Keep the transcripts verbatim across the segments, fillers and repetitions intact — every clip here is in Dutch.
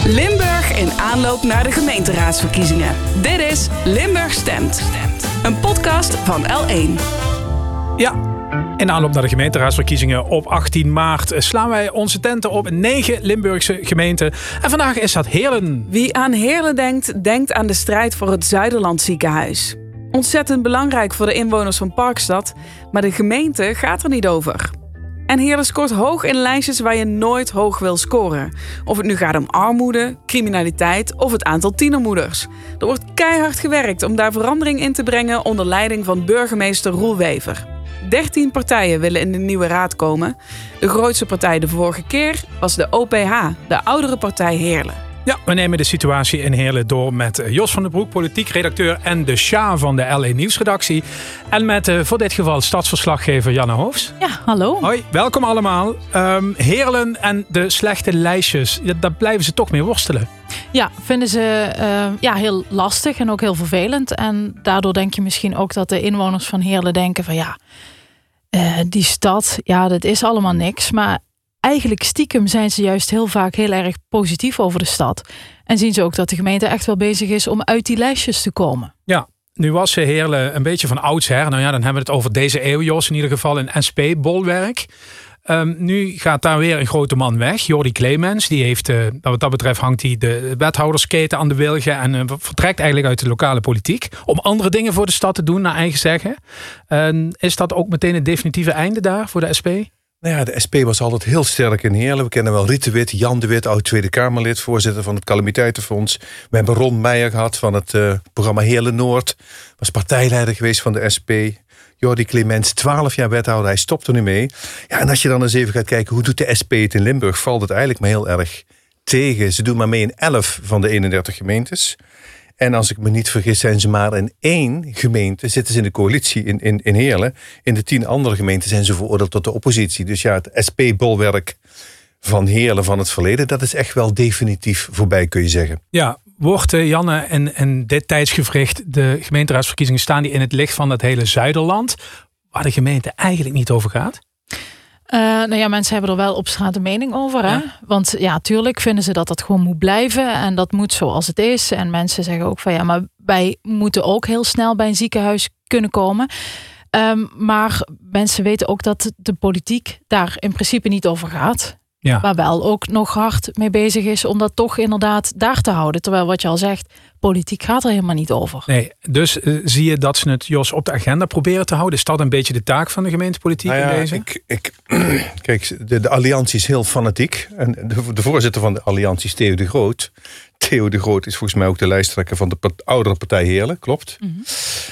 Limburg in aanloop naar de gemeenteraadsverkiezingen. Dit is Limburg Stemt. Een podcast van L één. Ja, in aanloop naar de gemeenteraadsverkiezingen op achttien maart slaan wij onze tenten op negen Limburgse gemeenten. En vandaag is dat Heerlen. Wie aan Heerlen denkt, denkt aan de strijd voor het Zuiderland ziekenhuis. Ontzettend belangrijk voor de inwoners van Parkstad, maar de gemeente gaat er niet over. En Heerlen scoort hoog in lijstjes waar je nooit hoog wil scoren. Of het nu gaat om armoede, criminaliteit of het aantal tienermoeders. Er wordt keihard gewerkt om daar verandering in te brengen onder leiding van burgemeester Roel Wever. dertien partijen willen in de nieuwe raad komen. De grootste partij de vorige keer was de O P H, de oudere partij Heerlen. Ja, we nemen de situatie in Heerlen door met Jos van den Broek, politiek redacteur en de Sja van de L één Nieuwsredactie. En met uh, voor dit geval stadsverslaggever Janne Hoofs. Ja, hallo. Hoi, welkom allemaal. Um, Heerlen en de slechte lijstjes, ja, daar blijven ze toch mee worstelen. Ja, vinden ze uh, ja, heel lastig en ook heel vervelend. En daardoor denk je misschien ook dat de inwoners van Heerlen denken van ja, uh, die stad, ja, dat is allemaal niks. Maar eigenlijk stiekem zijn ze juist heel vaak heel erg positief over de stad. En zien ze ook dat de gemeente echt wel bezig is om uit die lijstjes te komen. Ja, nu was Heerlen een beetje van oudsher. Nou ja, dan hebben we het over deze eeuw, Jos, in ieder geval een S P-bolwerk. Um, nu gaat daar weer een grote man weg, Jordi Clemens. Die heeft, uh, wat dat betreft hangt hij de wethoudersketen aan de wilgen en uh, vertrekt eigenlijk uit de lokale politiek om andere dingen voor de stad te doen, naar eigen zeggen. Uh, is dat ook meteen het definitieve einde daar voor de S P? Nou ja, de S P was altijd heel sterk in Heerlen. We kennen wel Riet de Wit, Jan de Wit, oud Tweede Kamerlid, voorzitter van het Calamiteitenfonds. We hebben Ron Meijer gehad van het uh, programma Heerlen Noord. Was partijleider geweest van de S P. Jordi Clemens, twaalf jaar wethouder, hij stopt er nu mee. Ja, en als je dan eens even gaat kijken, hoe doet de S P het in Limburg, valt het eigenlijk maar heel erg tegen. Ze doen maar mee in elf van de eenendertig gemeentes. En als ik me niet vergis, zijn ze maar in één gemeente, zitten ze in de coalitie in, in, in Heerlen. In de tien andere gemeenten zijn ze veroordeeld tot de oppositie. Dus ja, het S P-bolwerk van Heerlen van het verleden, dat is echt wel definitief voorbij, kun je zeggen. Ja, wordt uh, Janne en, en dit tijdsgevricht, de gemeenteraadsverkiezingen, staan die in het licht van dat hele Zuiderland, waar de gemeente eigenlijk niet over gaat? Uh, nou ja, mensen hebben er wel op straat een mening over. Hè? Ja. Want ja, tuurlijk vinden ze dat dat gewoon moet blijven. En dat moet zoals het is. En mensen zeggen ook van ja, maar wij moeten ook heel snel bij een ziekenhuis kunnen komen. Um, maar mensen weten ook dat de politiek daar in principe niet over gaat. Ja. Maar wel ook nog hard mee bezig is om dat toch inderdaad daar te houden. Terwijl wat je al zegt, politiek gaat er helemaal niet over. Nee, dus uh, zie je dat ze het, Jos, op de agenda proberen te houden? Is dat een beetje de taak van de gemeentepolitiek nou ja, in deze? Ik, ik, kijk, de, de alliantie is heel fanatiek. En de, de voorzitter van de alliantie is Theo de Groot. Theo de Groot is volgens mij ook de lijsttrekker van de part, oudere partij Heerlen, klopt. Mm-hmm.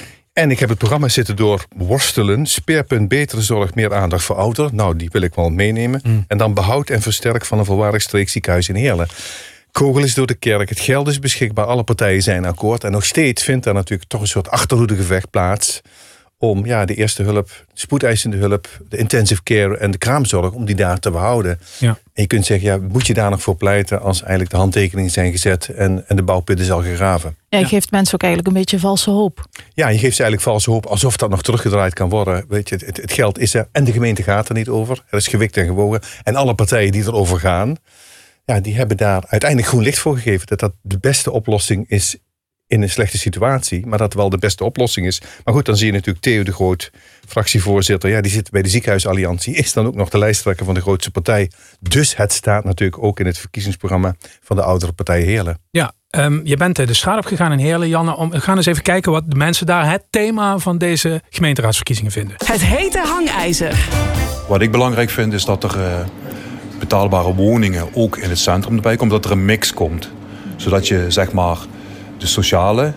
En ik heb het programma zitten doorworstelen. Speerpunt betere zorg, meer aandacht voor ouderen. Nou, die wil ik wel meenemen. Mm. En dan behoud en versterk van een volwaardig streekziekenhuis in Heerlen. Kogel is door de kerk, het geld is beschikbaar, alle partijen zijn akkoord. En nog steeds vindt daar natuurlijk toch een soort achterhoedegevecht plaats om ja, de eerste hulp, de spoedeisende hulp, de intensive care en de kraamzorg, om die daar te behouden. Ja. En je kunt zeggen, ja, moet je daar nog voor pleiten als eigenlijk de handtekeningen zijn gezet en, en de bouwput is al gegraven? Ja, je ja. geeft mensen ook eigenlijk een beetje valse hoop. Ja, je geeft ze eigenlijk valse hoop, alsof dat nog teruggedraaid kan worden. Weet je, het, het geld is er en de gemeente gaat er niet over. Er is gewikt en gewogen. En alle partijen die erover gaan, ja, die hebben daar uiteindelijk groen licht voor gegeven. Dat dat de beste oplossing is in een slechte situatie, maar dat wel de beste oplossing is. Maar goed, dan zie je natuurlijk Theo de Groot, fractievoorzitter, ja, die zit bij de ziekenhuisalliantie, is dan ook nog de lijsttrekker van de grootste partij. Dus het staat natuurlijk ook in het verkiezingsprogramma van de oudere partij Heerlen. Ja, um, je bent de straat op gegaan in Heerlen, Janne. Om, we gaan eens even kijken wat de mensen daar het thema van deze gemeenteraadsverkiezingen vinden. Het hete hangijzer. Wat ik belangrijk vind is dat er uh, betaalbare woningen ook in het centrum erbij komt, dat er een mix komt. Zodat je, zeg maar, de sociale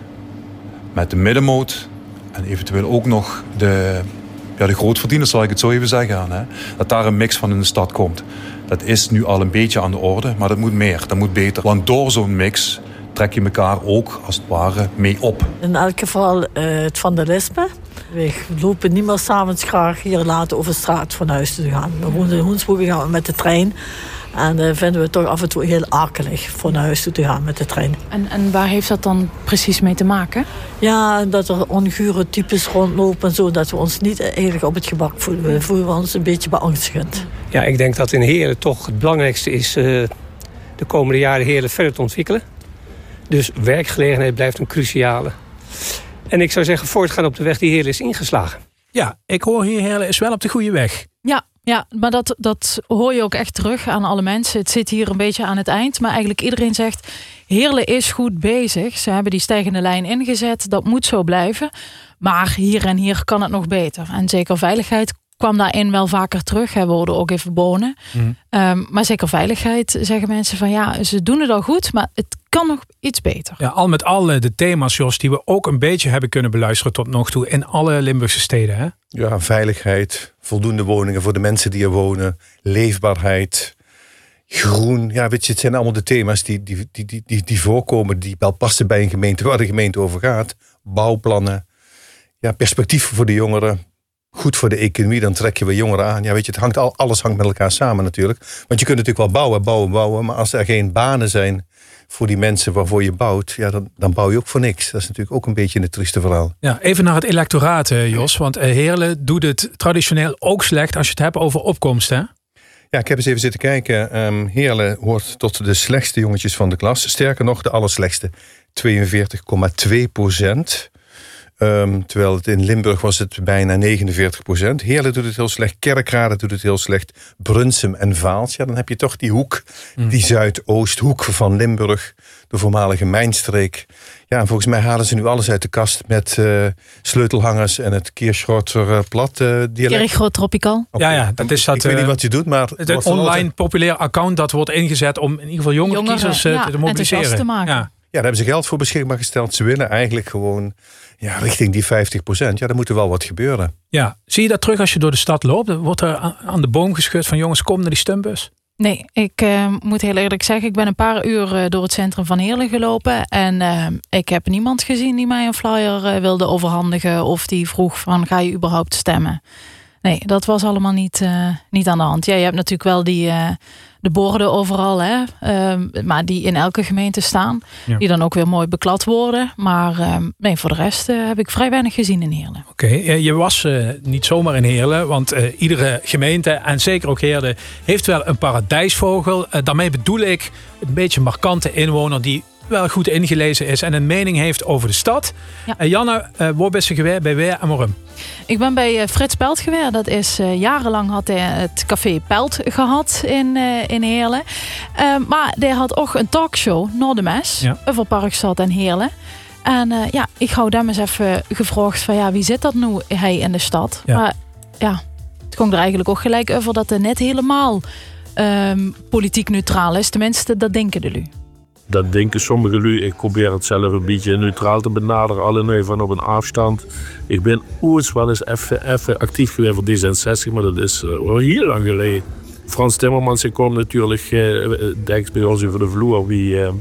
met de middenmoot en eventueel ook nog de, ja, de grootverdieners, zal ik het zo even zeggen. Hè? Dat daar een mix van in de stad komt. Dat is nu al een beetje aan de orde, maar dat moet meer, dat moet beter. Want door zo'n mix trek je elkaar ook als het ware mee op. In elk geval uh, het vandalisme. We lopen niet meer 's avonds graag hier laten over straat van huis te gaan. We wonen in Hoensbroek, we gaan met de trein. En dan uh, vinden we het toch af en toe heel akelig voor naar huis toe te gaan met de trein. En, en waar heeft dat dan precies mee te maken? Ja, dat er ongure types rondlopen en zo, dat we ons niet eigenlijk op het gemak voelen. We voelen ons een beetje beangstigend. Ja, ik denk dat in Heerlen toch het belangrijkste is uh, de komende jaren Heerlen verder te ontwikkelen. Dus werkgelegenheid blijft een cruciale. En ik zou zeggen, voortgaan op de weg die Heerlen is ingeslagen. Ja, ik hoor hier Heerlen is wel op de goede weg. Ja, ja, maar dat, dat hoor je ook echt terug aan alle mensen. Het zit hier een beetje aan het eind. Maar eigenlijk iedereen zegt, Heerlen is goed bezig. Ze hebben die stijgende lijn ingezet. Dat moet zo blijven. Maar hier en hier kan het nog beter. En zeker veiligheid kwam daarin wel vaker terug. We hoorden ook even bonen. Mm. Um, maar zeker veiligheid zeggen mensen van ja, ze doen het al goed. Maar het kan nog iets beter. Ja, al met al de thema's, Jos, die we ook een beetje hebben kunnen beluisteren tot nog toe in alle Limburgse steden. Hè? Ja, veiligheid, voldoende woningen voor de mensen die er wonen, leefbaarheid, groen. Ja, weet je, het zijn allemaal de thema's die, die, die, die, die, die voorkomen, die wel passen bij een gemeente waar de gemeente over gaat. Bouwplannen, ja, perspectief voor de jongeren. Goed voor de economie, dan trek je weer jongeren aan. Ja, weet je, het hangt al, alles hangt met elkaar samen natuurlijk. Want je kunt natuurlijk wel bouwen, bouwen, bouwen. Maar als er geen banen zijn voor die mensen waarvoor je bouwt, ja, dan, dan bouw je ook voor niks. Dat is natuurlijk ook een beetje een trieste verhaal. Ja, even naar het electoraat, Jos. Want Heerlen doet het traditioneel ook slecht als je het hebt over opkomst, hè? Ja, ik heb eens even zitten kijken. Um, Heerlen hoort tot de slechtste jongetjes van de klas. Sterker nog, de allerslechtste. tweeënveertig komma twee procent. Um, terwijl het in Limburg was het bijna negenenveertig procent. Heerlen doet het heel slecht. Kerkrade doet het heel slecht. Brunsum en Vaals. Ja, dan heb je toch die hoek. Mm. Die Zuidoosthoek van Limburg. De voormalige mijnstreek. Ja, en volgens mij halen ze nu alles uit de kast met uh, sleutelhangers en het Kirchhofer uh, plat uh, dialect. Kirchhofer tropical. Okay. Ja, ja, dat is dat. Ik uh, weet niet wat je doet, maar het een online altijd populair account dat wordt ingezet om in ieder geval jongere, jongere kiezers uh, ja, te mobiliseren. Te maken. Ja. Ja, daar hebben ze geld voor beschikbaar gesteld. Ze willen eigenlijk gewoon ja, richting die vijftig procent. Ja, daar moet er wel wat gebeuren. Ja, zie je dat terug als je door de stad loopt? Wordt er aan de boom geschud van jongens, kom naar die stembus? Nee, ik uh, moet heel eerlijk zeggen, ik ben een paar uur uh, door het centrum van Heerlen gelopen. En uh, ik heb niemand gezien die mij een flyer uh, wilde overhandigen. Of die vroeg van, ga je überhaupt stemmen? Nee, dat was allemaal niet, uh, niet aan de hand. Ja, je hebt natuurlijk wel die, uh, de borden overal, hè? Uh, maar die in elke gemeente staan. Ja. Die dan ook weer mooi beklad worden. Maar uh, nee, voor de rest uh, heb ik vrij weinig gezien in Heerlen. Oké, okay. Je was uh, niet zomaar in Heerlen. Want uh, iedere gemeente, en zeker ook Heerlen, heeft wel een paradijsvogel. Uh, daarmee bedoel ik een beetje markante inwoner die wel goed ingelezen is en een mening heeft over de stad. Ja. Uh, Janne, uh, waar ben je geweest, bij waar en waarom? Ik ben bij uh, Frits Pelt geweest. Dat is uh, jarenlang had hij het café Pelt gehad in, uh, in Heerlen. Uh, maar hij had ook een talkshow, Noord de Mes, ja. over Parkstad en Heerlen. En uh, ja, ik hou hem eens even gevraagd van ja, wie zit dat nu hij in de stad? Ja. Maar ja, het kwam er eigenlijk ook gelijk over dat het net helemaal um, politiek neutraal is. Tenminste, dat denken de lui. Dat denken sommige lui. Ik probeer het zelf een beetje neutraal te benaderen. Alleen van op een afstand. Ik ben ooit wel eens even actief geweest voor D zesenzestig. Maar dat is uh, heel lang geleden. Frans Timmermans komt natuurlijk uh, direct bij ons over de vloer. Wie, uh,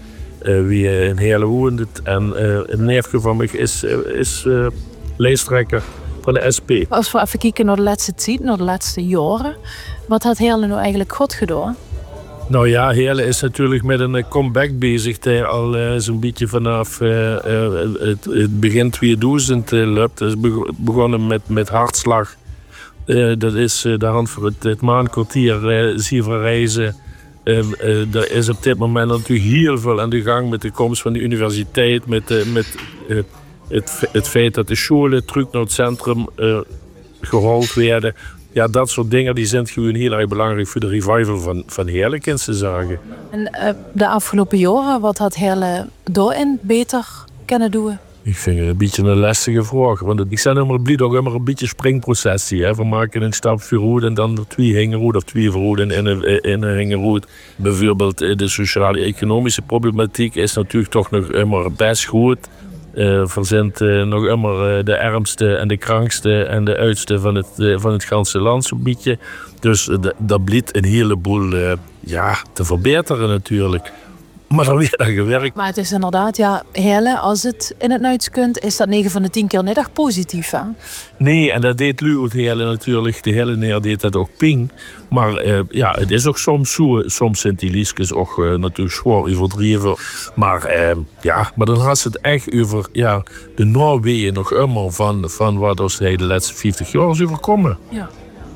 uh, wie in Heerlen woont. En uh, een neefje van mij is, uh, is uh, lijsttrekker van de S P. Als we even kijken naar de laatste tijd. Naar de laatste jaren. Wat had Heerlen nou eigenlijk goed gedaan? Nou ja, Heerlen is natuurlijk met een comeback bezig. Die al uh, zo'n beetje vanaf uh, uh, het, het begin tweeduizend uh, loopt. Het is begonnen met, met hartslag. Uh, dat is uh, de hand voor het, het maankwartier uh, Zeven Reizen. Uh, uh, er is op dit moment natuurlijk heel veel aan de gang met de komst van de universiteit. Met, uh, met uh, het, het feit dat de scholen terug naar het centrum uh, gehaald werden. Ja, dat soort dingen die zijn gewoon heel erg belangrijk voor de revival van, van Heerlen, kan ze zeggen. En uh, de afgelopen jaren, wat had Heerlen daarin beter kunnen doen? Ik vind het een beetje een lastige vraag. Want ik ben helemaal blij dat immer een beetje springprocessie. Hè. We maken een stap vooruit en dan twee hingeroet of twee vooruit in een, in een hingeroet. Bijvoorbeeld de sociale-economische problematiek is natuurlijk toch nog immer best goed. Uh, er zijn uh, nog immer uh, de armste en de krankste en de oudste van het, uh, van het ganse land zo'n beetje. Dus uh, dat blijkt een heleboel uh, ja, te verbeteren natuurlijk. Maar dan weer aan gewerkt. Maar het is inderdaad, ja, Heerlen, als het in het Nuits kunt, is dat negen van de tien keer niet echt positief, hè? Nee, en dat deed Lu uit Heerlen natuurlijk. De hele neer deed dat ook ping. Maar uh, ja, het is ook soms zo. Soms zijn die liedjes ook uh, natuurlijk zwaar overdreven. Maar uh, ja, maar dan had ze het echt over ja, de Noorwegen nog immer van, van wat als hij de laatste vijftig jaar is overkomen. Ja.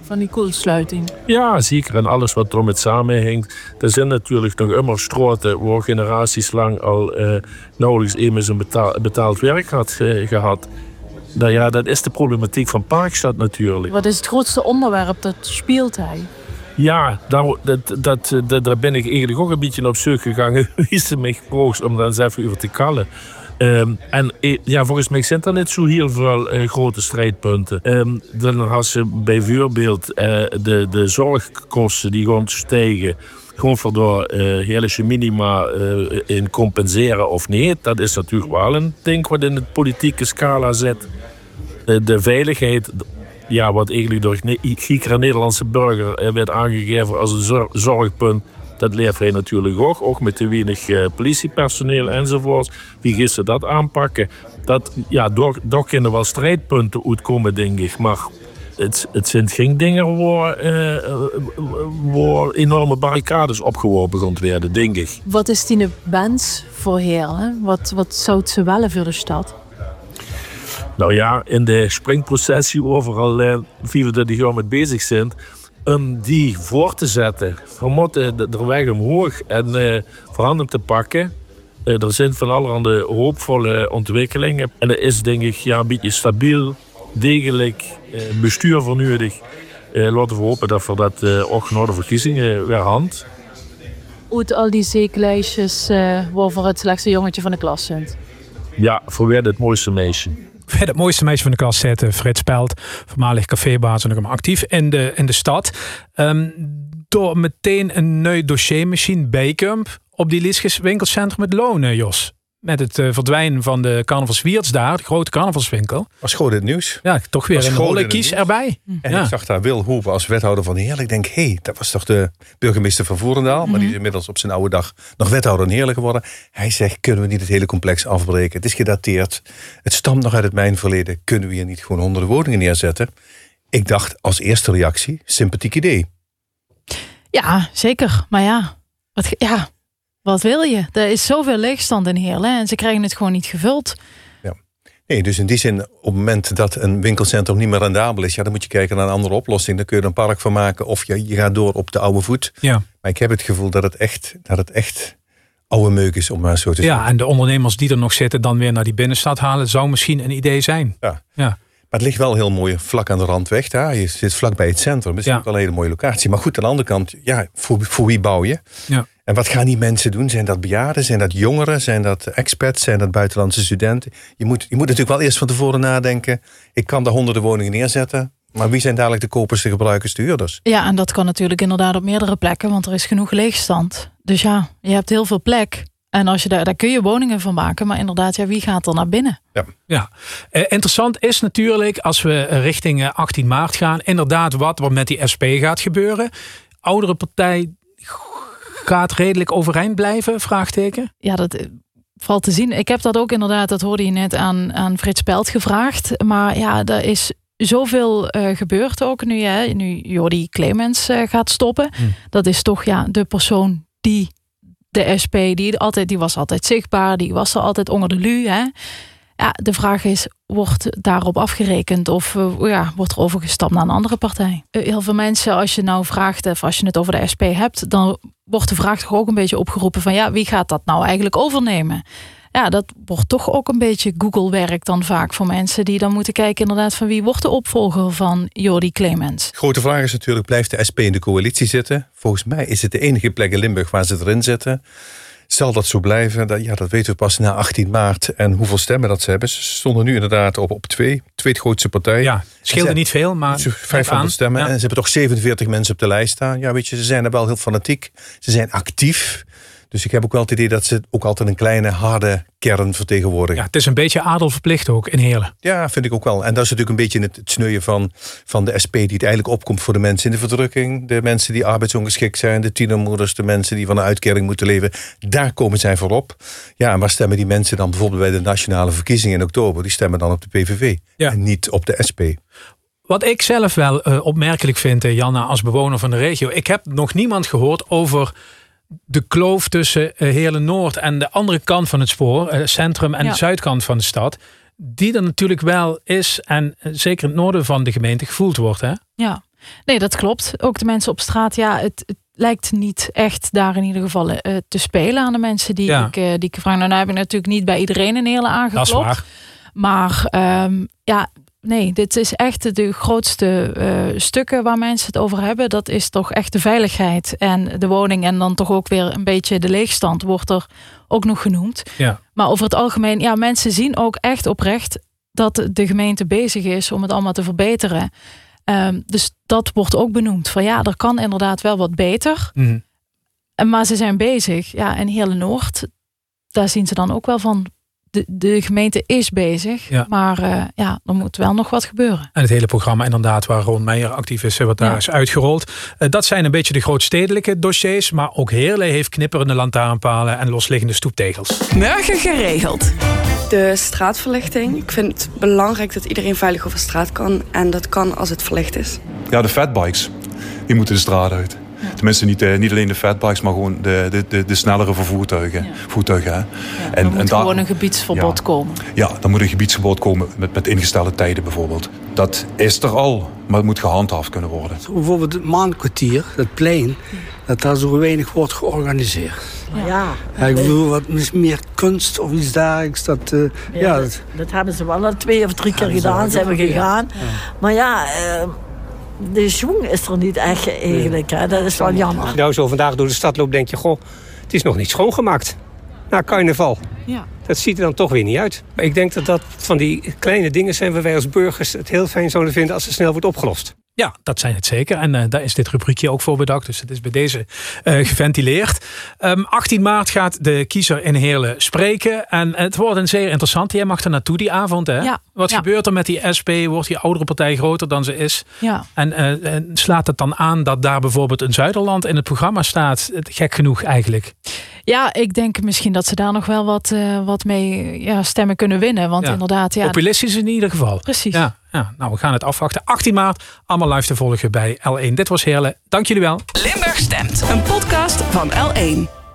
van die koelsluiting. Ja, zeker. En alles wat er met samenhangt. Er zijn natuurlijk nog immer straten waar generaties lang al uh, nauwelijks immers een betaald, betaald werk had uh, gehad. Nou ja, dat is de problematiek van Parkstad natuurlijk. Wat is het grootste onderwerp dat speelt hij? Ja, daar, dat, dat, dat, daar ben ik eigenlijk ook een beetje op zoek gegaan. Wie ze mij gevraagd om daar eens even over te kallen. Um, en ja, volgens mij zijn er niet zo heel veel uh, grote strijdpunten. Um, dan had ze bijvoorbeeld uh, de, de zorgkosten die gewoon stijgen. Gewoon voor door uh, hele minima uh, in compenseren of niet. Dat is natuurlijk wel een ding wat in de politieke scala zit. Uh, de veiligheid, ja, wat eigenlijk door een iedere Nederlandse burger uh, werd aangegeven als een zor- zorgpunt. Dat leert hij natuurlijk ook, ook met te weinig uh, politiepersoneel enzovoort. Wie gaat ze dat aanpakken? Dat, ja, door, door kunnen wel strijdpunten uitkomen, denk ik. Maar het, het zijn geen dingen waar, uh, waar enorme barricades opgeworpen gaan worden, denk ik. Wat is die wens voor Heerlen? Wat, wat zou het ze willen voor de stad? Nou ja, in de springprocessie overal uh, vierentwintig jaar mee bezig zijn, om die voor te zetten. We moeten de weg omhoog en uh, voorhanden te pakken. Uh, er zijn van allerhande hoopvolle ontwikkelingen. En er is denk ik ja, een beetje stabiel, degelijk uh, bestuur voor nodig. Uh, laten we hopen dat we dat uh, ook na de verkiezingen weer hand. Uit al die zeeklijstjes uh, waarvoor het slechtste jongetje van de klas zit. Ja, voor weer het mooiste meisje. Het mooiste meisje van de klas zitten, Frits Pelt, voormalig cafébaas en nog maar actief in de, in de stad. Um, door meteen een nieuw dossiermachine Bijkump op die Liesjes winkelcentrum met lonen, Jos. Met het uh, verdwijnen van de carnavalswierts daar, de grote carnavalswinkel. Was gewoon het nieuws. Ja, toch weer was een rollenkies erbij. En ja. ik zag daar Wil Hoeven als wethouder van Heerlen. Ik denk, hé, hey, dat was toch de burgemeester van Voerendaal. Mm-hmm. Maar die is inmiddels op zijn oude dag nog wethouder in Heerlen geworden. Hij zegt, kunnen we niet het hele complex afbreken? Het is gedateerd. Het stamt nog uit het mijnverleden. Kunnen we hier niet gewoon honderden woningen neerzetten? Ik dacht als eerste reactie, sympathiek idee. Ja, zeker. Maar ja, wat, ja, wat wil je? Er is zoveel leegstand in Heerlen en ze krijgen het gewoon niet gevuld. Ja. Nee, dus in die zin, op het moment dat een winkelcentrum niet meer rendabel is, ja, dan moet je kijken naar een andere oplossing. Dan kun je er een park van maken of je, je gaat door op de oude voet. Ja. Maar ik heb het gevoel dat het echt, dat het echt oude meuk is, om maar zo te zeggen. Ja, en de ondernemers die er nog zitten dan weer naar die binnenstad halen, zou misschien een idee zijn. Ja. Ja. Maar het ligt wel heel mooi vlak aan de randweg. Daar. Je zit vlak bij het centrum. Dat is ja. wel een hele mooie locatie. Maar goed, aan de andere kant, ja, voor, voor wie bouw je? Ja. En wat gaan die mensen doen? Zijn dat bejaarden? Zijn dat jongeren? Zijn dat expats? Zijn dat buitenlandse studenten? Je moet, je moet natuurlijk wel eerst van tevoren nadenken. Ik kan daar honderden woningen neerzetten. Maar wie zijn dadelijk de kopers, de gebruikers, de huurders? Ja, en dat kan natuurlijk inderdaad op meerdere plekken. Want er is genoeg leegstand. Dus ja, je hebt heel veel plek. En als je daar, daar kun je woningen van maken. Maar inderdaad, ja, wie gaat er naar binnen? Ja. Ja. Uh, interessant is natuurlijk, als we richting achttien maart gaan, inderdaad wat er met die S P gaat gebeuren. Oudere partij gaat redelijk overeind blijven? Vraagteken. Ja, dat valt te zien. Ik heb dat ook inderdaad, dat hoorde je net aan, aan Frits Pelt gevraagd. Maar ja, er is zoveel uh, gebeurd ook nu. Hè. Nu Jordi Clemens uh, gaat stoppen. Hmm. Dat is toch ja, de persoon die de S P, die, altijd, die was altijd zichtbaar. Die was er altijd onder de lu. Hè. Ja, de vraag is, wordt daarop afgerekend of uh, ja, wordt er overgestapt naar een andere partij? Uh, heel veel mensen, als je nou vraagt, of als je het over de S P hebt, dan wordt de vraag toch ook een beetje opgeroepen van ja, wie gaat dat nou eigenlijk overnemen? Ja, dat wordt toch ook een beetje Google-werk dan vaak voor mensen die dan moeten kijken inderdaad van wie wordt de opvolger van Jordi Clemens. Grote vraag is natuurlijk, blijft de S P in de coalitie zitten? Volgens mij is het de enige plek in Limburg waar ze erin zitten. Zal dat zo blijven? Dat, ja, dat weten we pas na achttien maart. En hoeveel stemmen dat ze hebben. Ze stonden nu inderdaad op, op twee. Tweede grootste partij. Ja, het scheelde niet veel, maar vijfhonderd stemmen. Ja. En ze hebben toch zevenenveertig mensen op de lijst staan. Ja, weet je, ze zijn er wel heel fanatiek. Ze zijn actief. Dus ik heb ook wel het idee dat ze ook altijd een kleine, harde kern vertegenwoordigen. Ja, het is een beetje adelverplicht ook in Heerlen. Ja, vind ik ook wel. En dat is natuurlijk een beetje het, het sneuien van, van de S P die het eigenlijk opkomt voor de mensen in de verdrukking. De mensen die arbeidsongeschikt zijn, de tienermoeders, de mensen die van een uitkering moeten leven. Daar komen zij voorop. Ja, en waar stemmen die mensen dan bijvoorbeeld bij de nationale verkiezingen in oktober? Die stemmen dan op de P V V ja. en niet op de S P. Wat ik zelf wel uh, opmerkelijk vind, Janna, als bewoner van de regio. Ik heb nog niemand gehoord over de kloof tussen Heerlen-Noord en de andere kant van het spoor, het centrum en ja. de zuidkant van de stad, die er natuurlijk wel is en zeker in het noorden van de gemeente gevoeld wordt. Hè? Ja, Nee, dat klopt. Ook de mensen op straat, ja, het, het lijkt niet echt daar in ieder geval uh, te spelen aan de mensen die, ja. ik, uh, die ik vraag. Nou, nou heb ik natuurlijk niet bij iedereen een hele aangeklopt. Dat is waar. Maar um, ja, nee, dit is echt de grootste uh, stukken waar mensen het over hebben. Dat is toch echt de veiligheid en de woning. En dan toch ook weer een beetje de leegstand wordt er ook nog genoemd. Ja. Maar over het algemeen, ja, mensen zien ook echt oprecht dat de gemeente bezig is om het allemaal te verbeteren. Um, dus dat wordt ook benoemd. Van ja, er kan inderdaad wel wat beter. Mm. Maar ze zijn bezig. Ja, en Heerlen Noord, daar zien ze dan ook wel van. De, de gemeente is bezig. Ja. Maar uh, ja, er moet wel nog wat gebeuren. En het hele programma inderdaad waar Ron Meijer actief is, wat daar ja. is uitgerold. Uh, dat zijn een beetje de grootstedelijke dossiers. Maar ook Heerlen heeft knipperende lantaarnpalen en losliggende stoeptegels. Morgen geregeld. De straatverlichting. Ik vind het belangrijk dat iedereen veilig over straat kan. En dat kan als het verlicht is. Ja, de fatbikes. Die moeten de straat uit. Ja. Tenminste, niet, uh, niet alleen de fatbikes, maar gewoon de, de, de, de snellere vervoertuigen. Ja. voertuigen. Hè. Ja, en, er moet en gewoon daar, een gebiedsverbod ja, komen. Ja, dan moet een gebiedsverbod komen met, met ingestelde tijden bijvoorbeeld. Dat is er al, maar het moet gehandhaafd kunnen worden. Zo bijvoorbeeld het Maankwartier, het plein, dat daar zo weinig wordt georganiseerd. Ja. Ja, ik bedoel, wat meer kunst of iets dergelijks. Dat, uh, ja, ja, dat, dat hebben ze wel al twee of drie keer gedaan, zijn we gegaan. Ja. Maar ja... Uh, de schwung is er niet echt eigenlijk. Hè? Dat is wel jammer. Als je nou zo vandaag door de stad loopt, denk je... goh, het is nog niet schoongemaakt. Na carnaval. Ja. Dat ziet er dan toch weer niet uit. Maar ik denk dat dat van die kleine dingen zijn... waar wij als burgers het heel fijn zouden vinden... als het snel wordt opgelost. Ja, dat zijn het zeker. En uh, daar is dit rubriekje ook voor bedacht. Dus het is bij deze uh, geventileerd. Um, achttien maart gaat de kiezer in Heerlen spreken. En het wordt een zeer interessant. Jij mag er naartoe die avond. Hè? Ja, Wat ja. gebeurt er met die S P? Wordt die oudere partij groter dan ze is? Ja. En uh, slaat het dan aan dat daar bijvoorbeeld een Zuiderland in het programma staat? Gek genoeg eigenlijk. Ja, ik denk misschien dat ze daar nog wel wat, uh, wat mee ja, stemmen kunnen winnen. Want ja. inderdaad... Ja, populistisch in ieder geval. Precies. Ja, ja, nou, we gaan het afwachten. achttien maart, allemaal live te volgen bij L één. Dit was Heerlen. Dank jullie wel. Limburg Stemt, een podcast van L één.